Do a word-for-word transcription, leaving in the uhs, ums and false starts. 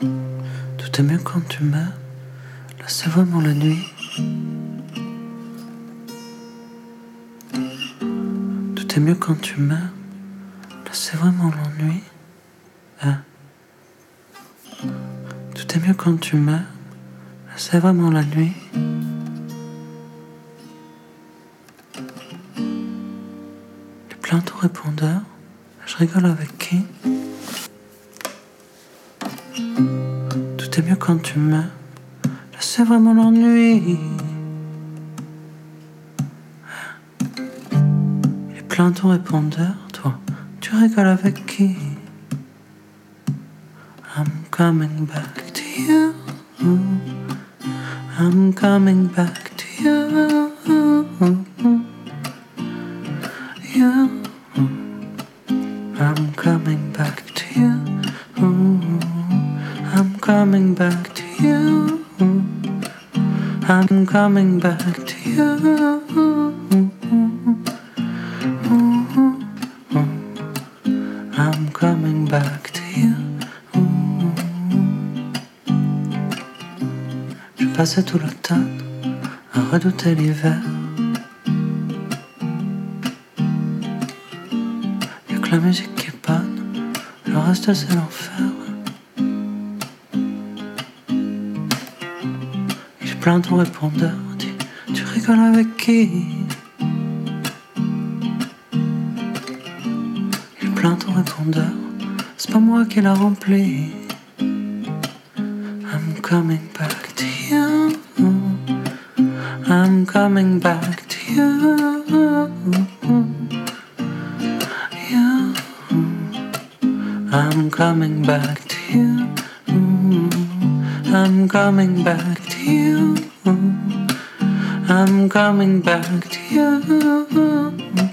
Tout est mieux quand tu m'aimes. Là c'est vraiment la nuit. Tout est mieux quand tu m'aimes. Là c'est vraiment l'ennui. Hein? Tout est mieux quand tu m'aimes. Là c'est vraiment la nuit. Les plaintes au répondeur. Je rigole avec qui? Tout est mieux quand tu m'aimes. Là c'est vraiment l'ennui. Les plaintes au répondeur. Toi, tu rigoles avec qui? I'm coming back to you. I'm coming back to you. You. I'm coming back to you. I'm coming back to you. I'm coming back to you. I'm coming back to you. Je passais tout l'automne à redouter l'hiver. Y'a que la musique qui est bonne, le reste c'est l'enfer. J'ai plein de répondeurs, dis, tu rigoles avec qui? J'ai plein de répondeurs, c'est pas moi qui l'a rempli. I'm coming back to you. I'm coming back to you. You. I'm coming back to you. I'm coming back to you. I'm coming back to you.